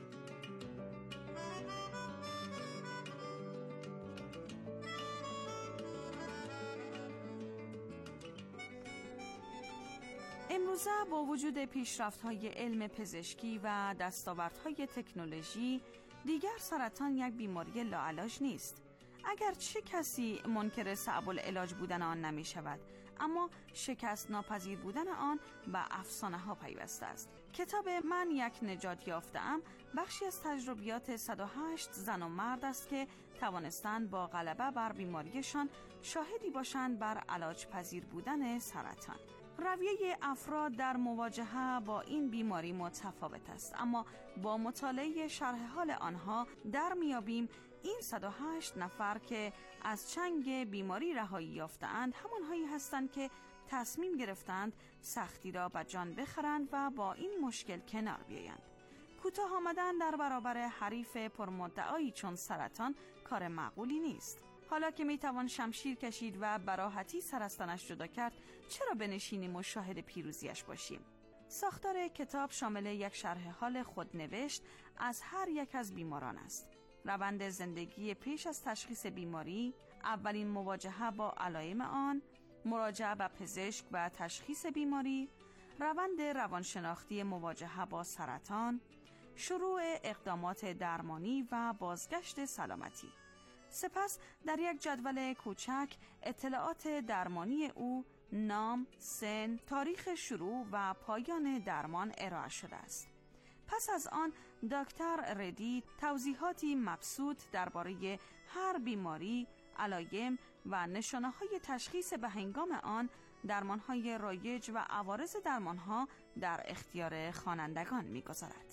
امروزه با وجود پیشرفت‌های علم پزشکی و دستاوردهای تکنولوژی دیگر سرطان یک بیماری لاعلاج نیست. اگر چه کسی منکر صعب العلاج بودن آن نمی شود، اما شکست ناپذیر بودن آن به افسانه ها پیوسته است. کتاب من یک نجات یافته‌ام بخشی از تجربیات صد و هشت زن و مرد است که توانستند با غلبه بر بیماریشان شاهدی باشند بر علاج پذیر بودن سرطان. رویه افراد در مواجهه با این بیماری متفاوت است، اما با مطالعه شرح حال آنها در میابیم این صد و هشت نفر که از چنگ بیماری رهایی یافتند همانهایی هستند که تصمیم گرفتند سختی را به جان بخرند و با این مشکل کنار بیایند. کوتاه آمدن در برابر حریف پرمدعایی چون سرطان کار معقولی نیست. حالا که میتوان شمشیر کشید و براحتی سر از تنش جدا کرد، چرا بنشینیم و شاهد پیروزیش باشیم؟ ساختار کتاب شامل یک شرح حال خودنوشت از هر یک از بیماران است. روند زندگی پیش از تشخیص بیماری، اولین مواجهه با علائم آن، مراجعه به پزشک و تشخیص بیماری، روند روانشناختی مواجهه با سرطان، شروع اقدامات درمانی و بازگشت سلامتی. سپس در یک جدول کوچک اطلاعات درمانی او، نام، سن، تاریخ شروع و پایان درمان ارائه شده است. پس از آن دکتر ردی توضیحاتی مبسوط درباره هر بیماری، علائم و نشانه‌های تشخیص به هنگام آن، درمان‌های رایج و عوارض درمان‌ها در اختیار خوانندگان می‌گذارد.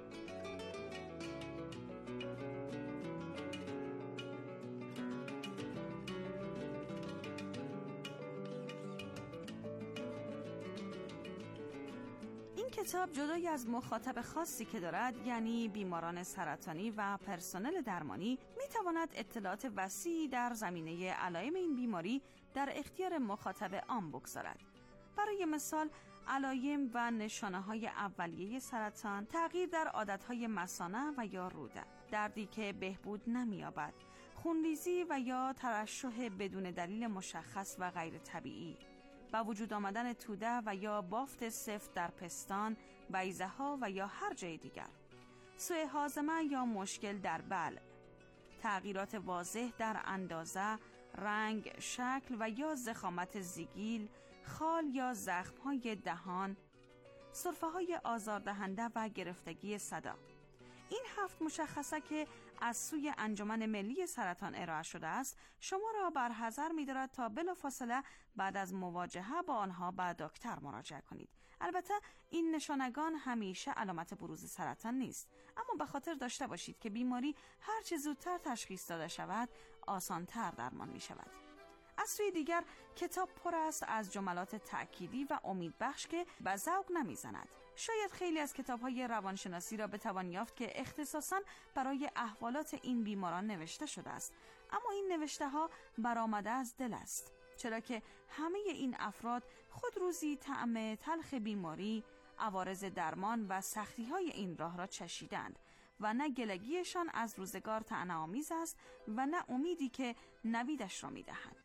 کتاب جدای از مخاطب خاصی که دارد، یعنی بیماران سرطانی و پرسنل درمانی، میتواند اطلاعات وسیعی در زمینه علائم این بیماری در اختیار مخاطب عام بگذارد. برای مثال، علائم و نشانه‌های اولیه سرطان، تغییر در عادت‌های مثانه و یا روده، دردی که بهبود نمی‌یابد، خونریزی و یا ترشح بدون دلیل مشخص و غیر طبیعی، با وجود آمدن توده و یا بافت سفت در پستان، بیضه ها و یا هر جای دیگر، سوء هاضمه یا مشکل در بلع، تغییرات واضح در اندازه، رنگ، شکل و یا ضخامت زیگیل، خال یا زخم‌های دهان، سرفه‌های آزاردهنده و گرفتگی صدا. این هفت مشخصه که از سوی انجمن ملی سرطان ارائه شده است، شما را بر حذر می‌دارد تا بلافاصله بعد از مواجهه با آنها به دکتر مراجعه کنید. البته این نشانگان همیشه علامت بروز سرطان نیست، اما به خاطر داشته باشید که بیماری هر چه زودتر تشخیص داده شود، آسان‌تر درمان می‌شود. از سوی دیگر کتاب پر است از جملات تأکیدی و امیدبخش که به ذوق نمیزند. شاید خیلی از کتاب‌های روانشناسی را بتوان یافت که اختصاصاً برای احوالات این بیماران نوشته شده است، اما این نوشته‌ها برآمده از دل است، چرا که همه این افراد خود روزی طعم تلخ بیماری، عوارض درمان و سختی‌های این راه را چشیدند و نه گلگیشان از روزگار طعنه‌آمیز است و نه امیدی که نویدش را می‌دهند.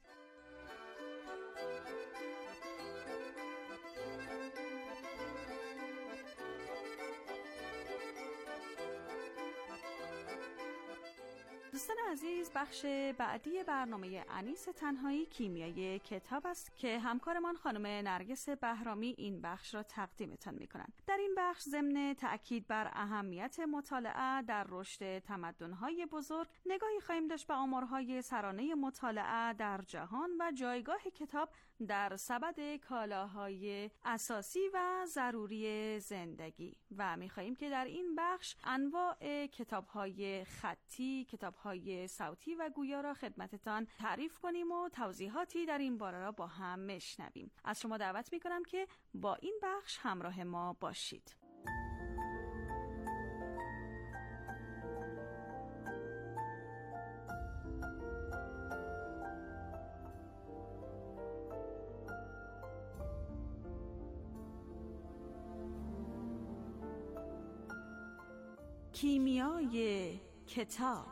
دوستان عزیز، بخش بعدی برنامه انیس تنهایی کیمیای کتاب است که همکارمان خانم نرگس بهرامی این بخش را تقدیمتان می‌کنند. در این بخش ضمن تأکید بر اهمیت مطالعه در رشد تمدن‌های بزرگ، نگاهی خواهیم داشت به آمارهای سرانه مطالعه در جهان و جایگاه کتاب در سبد کالاهای اساسی و ضروری زندگی و می‌خواهیم که در این بخش انواع کتاب‌های خطی، کتاب‌های صوتی و گویا را خدمتتان تعریف کنیم و توضیحاتی در این باره را با هم بشنویم. از شما دعوت می‌کنم که با این بخش همراه ما باشید. کیمیای کتاب.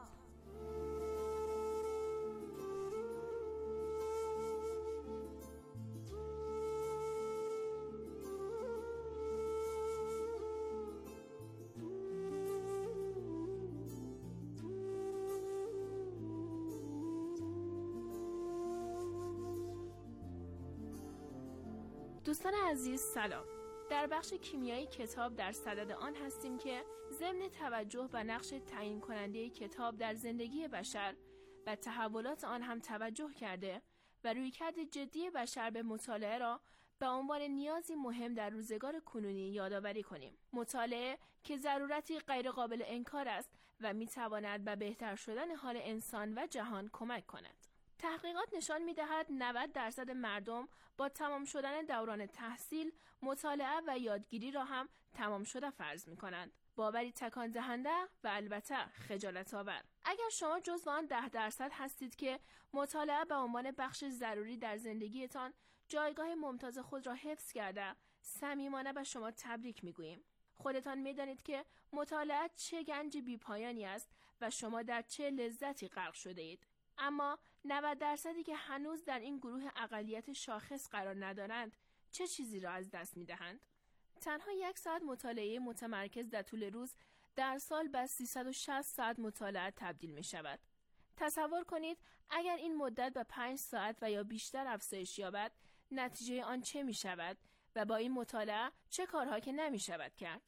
دوستان عزیز سلام. در بخش کیمیایی کتاب در صدد آن هستیم که ضمن توجه به نقش تعیین کننده کتاب در زندگی بشر و تحولات آن هم توجه کرده و رویکرد جدی بشر به مطالعه را به عنوان نیازی مهم در روزگار کنونی یادآوری کنیم. مطالعه که ضرورتی غیرقابل انکار است و می‌تواند به بهتر شدن حال انسان و جهان کمک کند. تحقیقات نشان می‌دهد نود درصد مردم با تمام شدن دوران تحصیل مطالعه و یادگیری را هم تمام شده فرض می‌کنند. باوری تکان دهنده و البته خجالت آور. اگر شما جزو آن ده درصد هستید که مطالعه به عنوان بخش ضروری در زندگیتان جایگاه ممتاز خود را حفظ کرده، صمیمانه به شما تبریک می‌گوییم. خودتان می‌دانید که مطالعه چه گنج بی‌پایانی است و شما در چه لذتی غرق شده اید. اما نود درصدی که هنوز در این گروه اقلیت شاخص قرار ندارند چه چیزی را از دست می‌دهند؟ تنها یک ساعت مطالعه متمرکز در طول روز در سال به سیصد و شصت ساعت مطالعه تبدیل می شود. تصور کنید اگر این مدت به پنج ساعت و یا بیشتر افزایش یابد نتیجه آن چه می شود و با این مطالعه چه کارها که نمی شود کرد.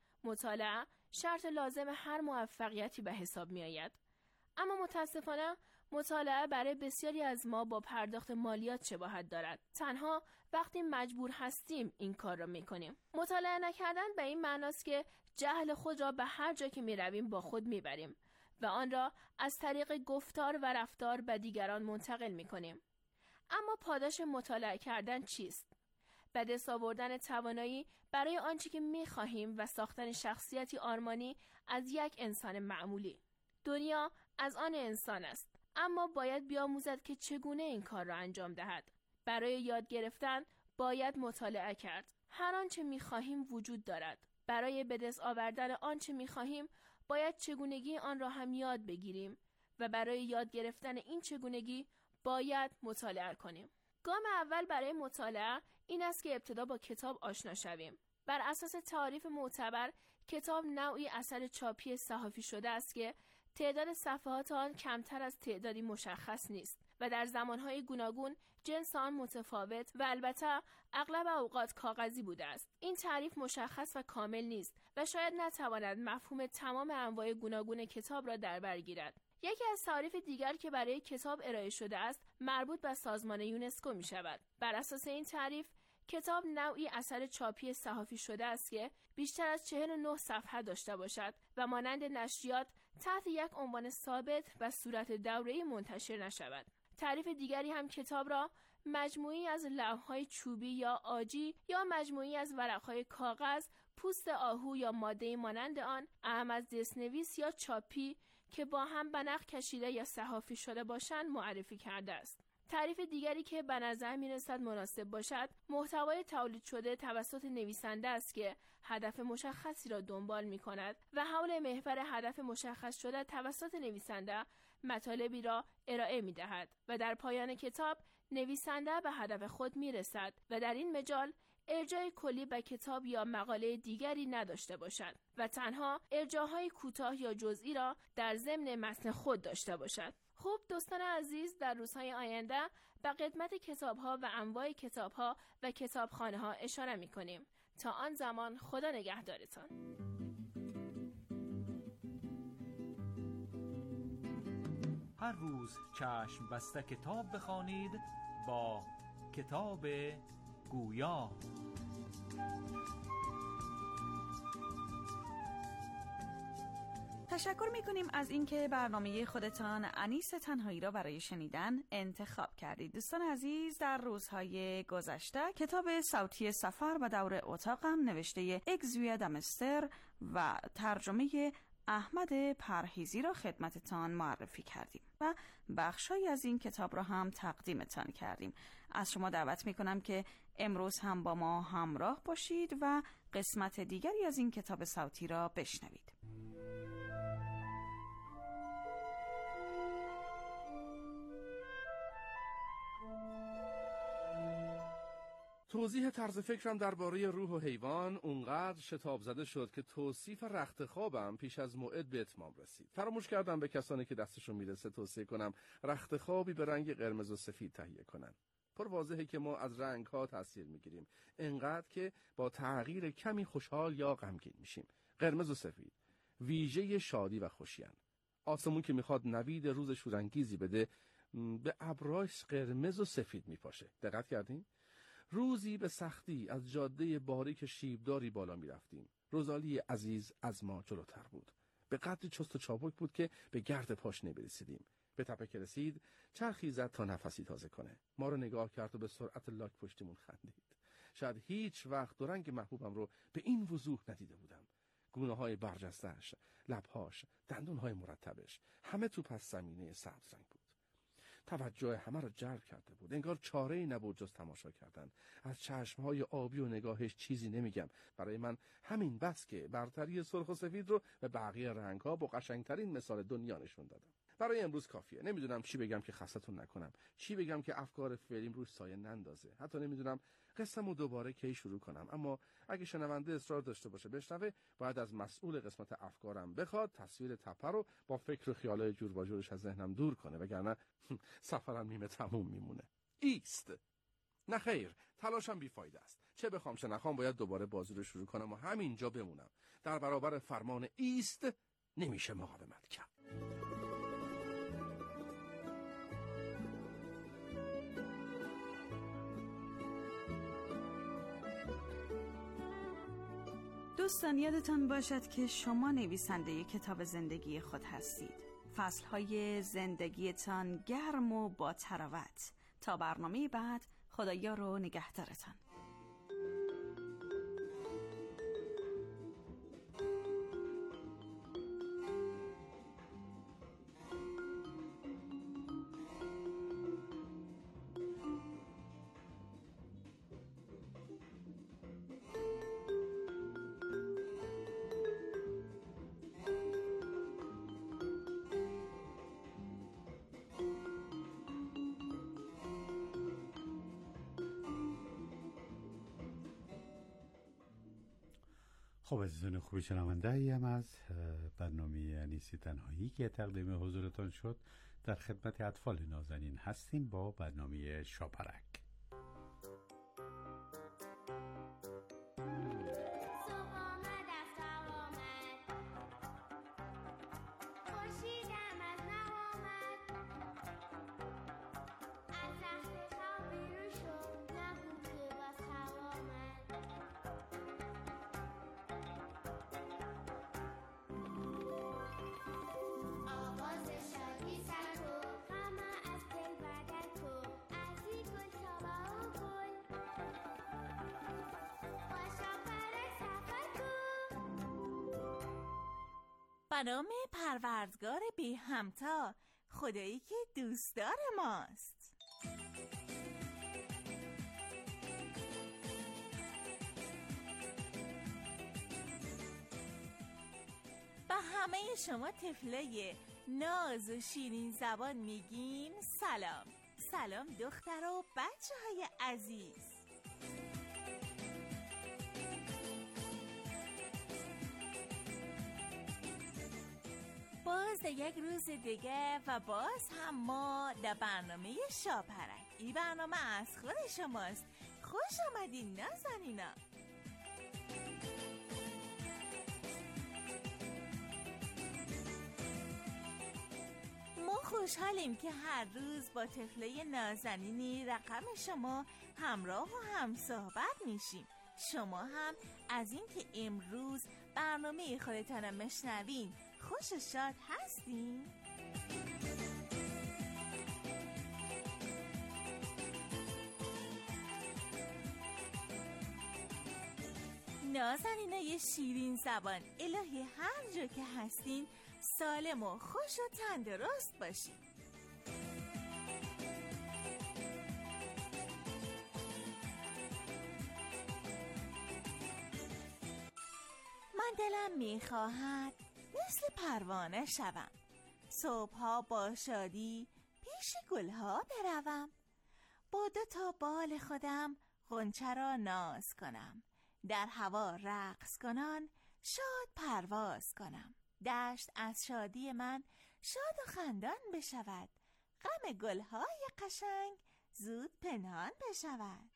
مطالعه شرط لازم هر موفقیتی به حساب می آید. اما متاسفانه مطالعه برای بسیاری از ما با پرداخت مالیات شباهت دارد. تنها وقتی مجبور هستیم این کار را میکنیم. مطالعه نکردن به این معناست که جهل خود را به هر جا که میرویم با خود میبریم و آن را از طریق گفتار و رفتار به دیگران منتقل میکنیم. اما پاداش مطالعه کردن چیست؟ به دست آوردن توانایی برای آنچه که میخواهیم و ساختن شخصیتی آرمانی از یک انسان معمولی. دنیا از آن انسان است، اما باید بیاموزد که چگونه این کار را انجام دهد. برای یاد گرفتن باید مطالعه کرد. هر آنچه می‌خواهیم وجود دارد. برای به دست آوردن آنچه می‌خواهیم باید چگونگی آن را هم یاد بگیریم و برای یاد گرفتن این چگونگی باید مطالعه کنیم. گام اول برای مطالعه این است که ابتدا با کتاب آشنا شویم. بر اساس تعاریف معتبر کتاب نوعی اثر چاپی صحافی شده است که تعداد صفحات آن کمتر از تعدادی مشخص نیست و در زمانهای گوناگون جنس آن متفاوت و البته اغلب اوقات کاغذی بوده است. این تعریف مشخص و کامل نیست و شاید نتواند مفهوم تمام انواع گوناگون کتاب را در بر گیرد. یکی از تعاریف دیگر که برای کتاب ارائه شده است مربوط به سازمان یونسکو می شود. بر اساس این تعریف کتاب نوعی اثر چاپی صحافی شده است که بیشتر از چهل و نه صفحه داشته باشد و مانند نشریات تحت یک عنوان ثابت و صورت دوره‌ای منتشر نشود. تعریف دیگری هم کتاب را مجموعی از لوح‌های چوبی یا عاجی یا مجموعی از ورق‌های کاغذ، پوست آهو یا ماده مانند آن، اهم از دست‌نویس یا چاپی که با هم به نخ کشیده یا صحافی شده باشند معرفی کرده است. تعریف دیگری که به نظر می‌رسد مناسب باشد، محتوای تولید شده توسط نویسنده است که هدف مشخصی را دنبال می‌کند و حول محور هدف مشخص شده توسط نویسنده مطالبی را ارائه می‌دهد و در پایان کتاب نویسنده به هدف خود می‌رسد و در این مجال ارجاع کلی به کتاب یا مقاله دیگری نداشته باشد و تنها ارجاع‌های کوتاه یا جزئی را در ضمن متن خود داشته باشد. خب دوستان عزیز، در روزهای آینده به قدمت کتاب‌ها و انواع کتاب‌ها و کتابخانه‌ها اشاره می‌کنیم. تا آن زمان خدا نگهدارتان. هر روز چشم بسته کتاب بخوانید با کتاب گویا. تشکر میکنیم از اینکه برنامه خودتان انیس تنهایی را برای شنیدن انتخاب کردید. دوستان عزیز، در روزهای گذشته کتاب صوتی سفر و دور اتاقم نوشته اگزویا دمستر و ترجمه احمد پرهیزی را خدمتتان معرفی کردیم و بخشایی از این کتاب را هم تقدیمتان کردیم. از شما دعوت میکنم که امروز هم با ما همراه باشید و قسمت دیگری از این کتاب صوتی را بشنوید. توضیح طرز فکرم درباره روح و حیوان اونقدر شتاب زده شد که توصیف رخت خوابم پیش از موعد به اتمام رسید. فراموش کردم به کسانی که دستشون میرسه توصیه کنم رخت خوابی به رنگ قرمز و سفید تهیه کنن. پر واضحه که ما از رنگ‌ها تاثیر می‌گیریم، انقدر که با تغییر کمی خوشحال یا غمگین میشیم. قرمز و سفید ویژه شادی و خوشی‌اند. آسمون که میخواد نوید روز شورانگیزی بده به ابراش قرمز و سفید میپاشه. دقت کردین؟ روزی به سختی از جاده باریک شیبداری بالا میرفتیم. روزالی عزیز از ما جلوتر بود. به قدری چست و چابک بود که به گرد پاش نمیرسیدیم. به تپه که رسید چرخی زد تا نفسی تازه کنه. ما رو نگاه کرد و به سرعت لاک پشتمون خندید. شاید هیچ وقت دو رنگ محبوبم رو به این وضوح ندیده بودم. گونه های برجسته‌اش، لبهاش، دندونهای مرتبش، همه تو پس زمینه سبز رنگ بود. توجه همه را جلب کرده بود. انگار چاره‌ای نبود جز تماشا کردن. از چشمهای آبی و نگاهش چیزی نمیگم. برای من همین بس که برتری سرخ و سفید رو به بقیه رنگ‌ها با قشنگترین مثال دنیا نشون دادم. برای امروز کافیه. نمیدونم چی بگم که خستتون نکنم، چی بگم که افکار فعلیم روش سایه نندازه. حتی نمیدونم قصه‌مو دوباره کی شروع کنم. اما اگه شنونده اصرار داشته باشه بشنوه، باید از مسئول قسمت افکارم بخواد تصویر تپه رو با فکر و خیالای جور و جورش از ذهنم دور کنه، وگرنه سفرم نیمه تموم میمونه. ایست. نه خیر، تلاشم بیفایده است. چه بخوام چه نخوام باید دوباره بازی رو شروع کنم و همینجا بمونم. در برابر فرمان ایست نمیشه مقاومت کرد. دوستان یادتان باشد که شما نویسنده کتاب زندگی خود هستید. فصلهای زندگیتان گرم و با تراوت. تا برنامه بعد، خدایا رو نگهدارتان. خب عزیزان خوبی، شنونده ایم از برنامه انیسی تنهایی که تقدیم حضورتان شد. در خدمت اطفال نازنین هستیم با برنامه شاپرک. به نام پروردگار بی همتا، خدایی که دوستدار ماست. به همه شما طفلای ناز و شیرین زبان میگیم سلام. سلام دختر و بچه های عزیز. باز یک روز دیگه و باز هم ما در برنامه شاپرک. این برنامه از خود شماست. خوش آمدین نازنینا. ما خوشحالیم که هر روز با طفلای نازنینی رقم شما همراه و هم صحبت میشیم. شما هم از این که امروز برنامه خودتان رو مشنوین خوش و شاد هستین؟ نازنینای شیرین زبان، الهی هر جا که هستین سالم و خوش و تندرست باشین. من دلم میخواهد مثل پروانه شوم، صبحها با شادی پیش گلها بروم، با دو تا بال خودم غنچه را ناز کنم، در هوا رقص کنان شاد پرواز کنم، دشت از شادی من شاد و خندان بشود، غم گلهای قشنگ زود پنهان بشود.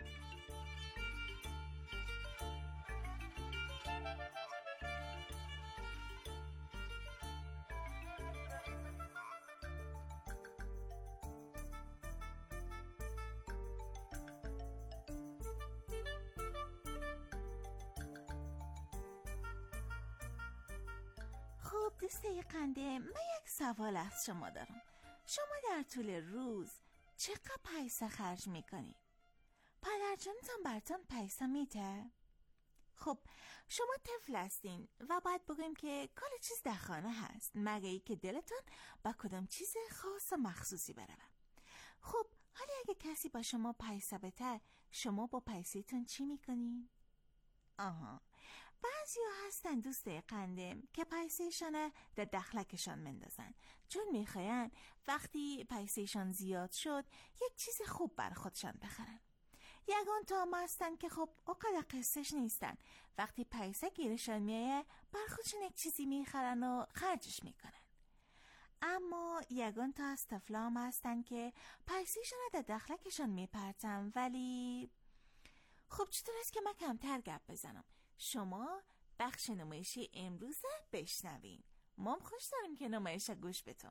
خب دوستای قنده، من یک سوال از شما دارم. شما در طول روز چقدر پیسه خرج میکنید؟ پدرجانتان براتون پیسه میده؟ خب شما طفل هستین و باید بگیم که کل چیز در خانه هست، مگه ای که دلتون با کدام چیز خاص و مخصوصی بره. خب حالا اگه کسی با شما پیسه بده، شما با پیسه‌تون چی میکنین؟ آها، بعضی ها هستن دوسته قندم که پیسهشانه در دخلکشان مندازن، چون میخواین وقتی پیسهشان زیاد شد یک چیز خوب بر خودشان بخرن. یگان تا هم هستن که خب اوقات قصهش نیستن، وقتی پیسه گیرشان میایه بر خودشان یک چیزی میخرن و خرجش میکنن. اما یگان تا از طفلا هم هستن که پیسهشان در دخلکشان میپرتن، ولی خب چطور است که من کمتر گپ بزنم؟ شما بخش نمایشی امروز بشنوین. ما هم خوش داریم که نمایش گوش بتون.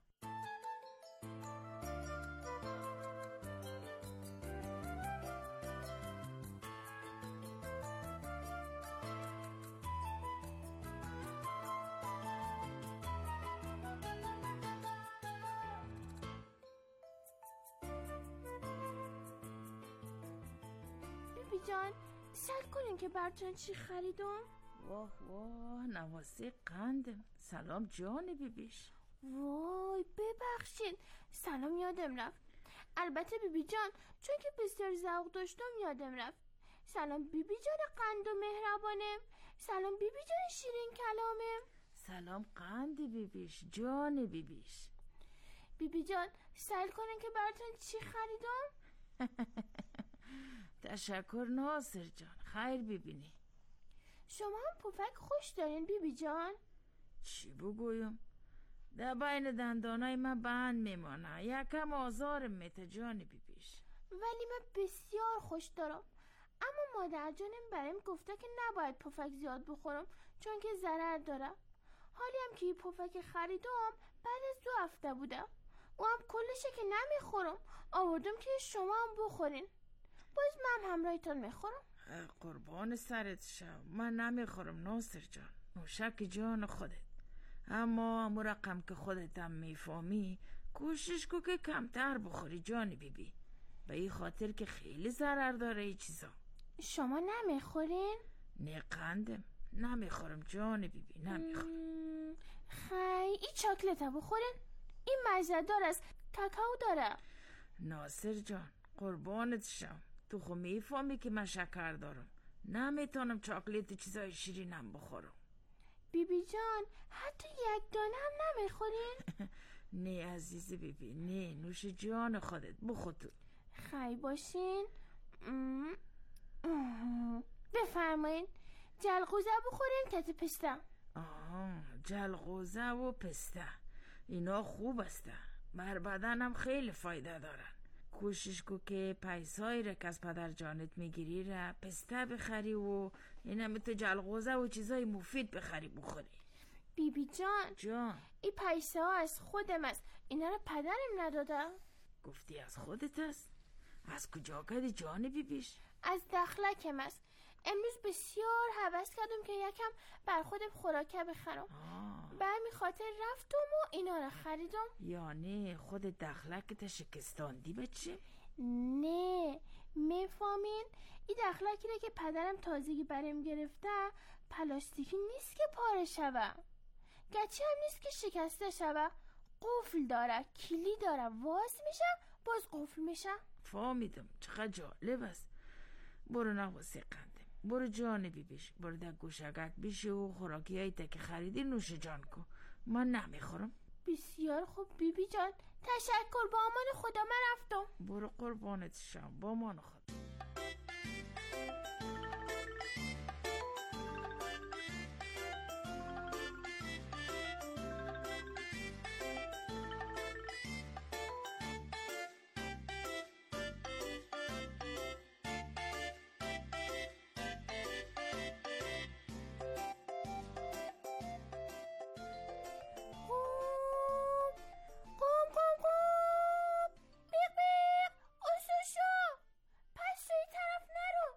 بیبی جان، سر کنین که براتون چی خریدم؟ واه واه نوازه قندم. سلام جان بیبیش. وای ببخشین، سلام یادم رفت. البته بیبی جان، چون که بسیار ذوق داشتم یادم رفت. سلام بیبی جان قند و مهربانم. سلام بیبی جان شیرین کلامم. سلام قند بیبیش، جان بیبیش. بیبی جان سر کنین که براتون چی خریدم؟ تشکر ناصر جان، خیر ببینی. شما هم پفک خوش دارین بیبی جان؟ چی بگویم؟ در بین دندانای من بند میمانه، یکم آزارم میته جان بیبیش. ولی من بسیار خوش دارم. اما مادر جانم برایم گفته که نباید پفک زیاد بخورم چون که ضرر داره. حالی هم که این پفک خریدم بعد از دو هفته بوده، و هم کلشه که نمیخورم، آوردم که شما هم بخورین. باز من همراهتون میخورم. قربان سرت شم، من نمیخورم ناصر جان، نوشک جان خودت. اما همون رقم که خودت هم میفهمی کوشش کو که کمتر بخوری جان بیبی، به این خاطر که خیلی ضرر داره این چیزا. شما نمیخورین؟ نه قندم، نمیخورم جان بیبی، نمیخورم. خی این چاکلت ها بخورین، این مزه‌دار است، کاکائو داره. ناصر جان قربانت شم، تو خو میفهمی که من شکر دارم، نمیتونم چاکلیت و چیزای شیرینم بخورم. بیبی جان حتی یک دانه هم نمیخورین؟ نه عزیز بیبی، نه، نوش جان خودت بخور تو. خی باشین. بفرمایین. جلغوزه بخورین کت پسته. آها، جلغوزه و پسته اینا خوب است، بر بدنم خیلی فایده دارن. کوشش کو که پیسایی را که از پدر جانت میگیری را پسته بخری و اینم تو جلغوزه و چیزای مفید بخری بخوری. بیبی جان جان این پیسه ها از خودم است، اینا را پدرم نداده. گفتی از خودت است؟ از کجا کردی جان بیبیش؟ از دخلکم است. امروز بسیار هوس کردم که یکم بر خودم خوراکه بخرم، به همین خاطر رفتم و اینا را خریدم. یعنی خود دخلکت شکستاندی بچه؟ نه، میفهمین این دخلکی را که پدرم تازگی برم گرفته پلاستیکی نیست که پاره شوه، گچه هم نیست که شکسته شوه، قفل داره، کلی داره، واز میشه باز قفل میشه. فهمیدم، چقدر جالب است. برو نواسه قندم، برو جان بیبیش، برو در گوشگک بیشه و خوراکی هایی که خریدی نوش جان کن، من نمیخورم. بسیار خوب بیبی جان، تشکر، با امان خدا من رفتم. برو قربانت شم، با امان خدا.